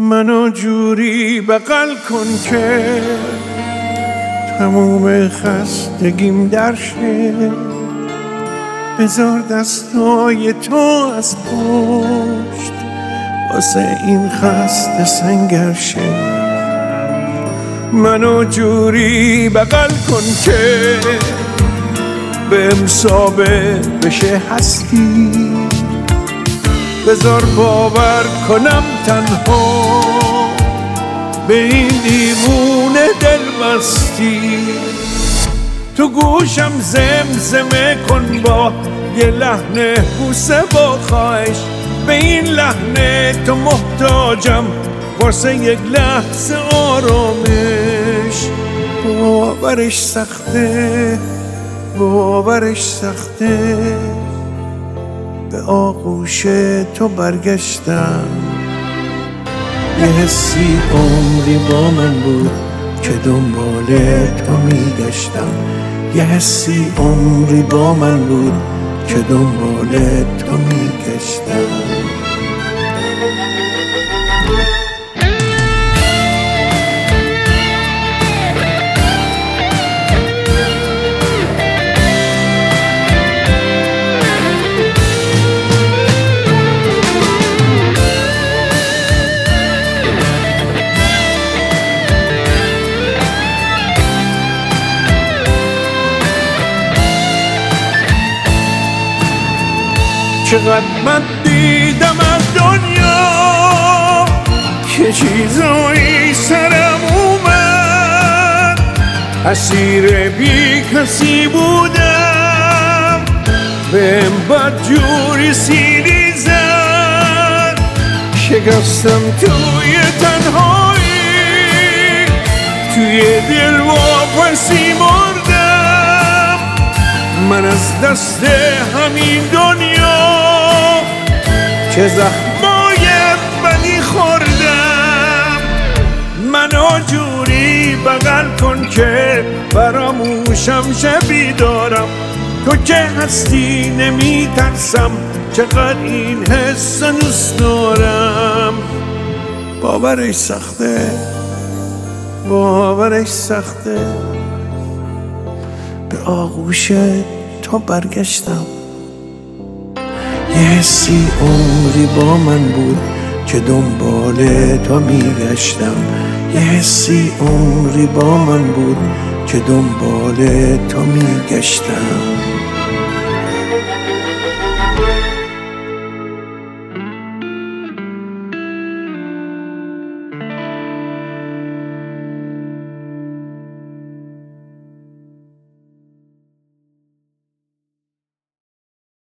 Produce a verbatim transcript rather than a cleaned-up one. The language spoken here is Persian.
منو جوری بغل کن که تموم خستگیم در شه، بذار دستای تو از پشت واسه این خسته سنگر شه. منو جوری بغل کن که بهم ثابت بشه هستی، بذار باور کنم تنها به این دیوونه دل مستی. تو گوشم زمزمه کن با یه لحن بوسه با خواهش، به این لحن تو محتاجم واسه یک لحظه آرامش. باورش سخته، باورش سخته، به آغوش تو برگشتم. یه حسی عمری با من بود که دنبال تو میگشتم، یه حسی عمری با من بود که دنبال تو میگشتم. چقدر من دیدم از دنیا که چیزایی سرم اومد، اسیر بی کسی بودم، بهم بدجوری سیلی زد. شکستم توی تنهایی، توی دل واپسی مردم. من از دست همین دنیا چه زخمای بدی خوردم. منو جوری بغل کن که فراموشم شبی دارم، تو که هستی نمی ترسم، چقدر این حس دوست دارم. باورش سخته، باورش سخته، به آغوش تو برگشتم. یه حسی عمری با من بود که دنبال تو میگشتم، یه حسی عمری با من بود که دنبال تو میگشتم.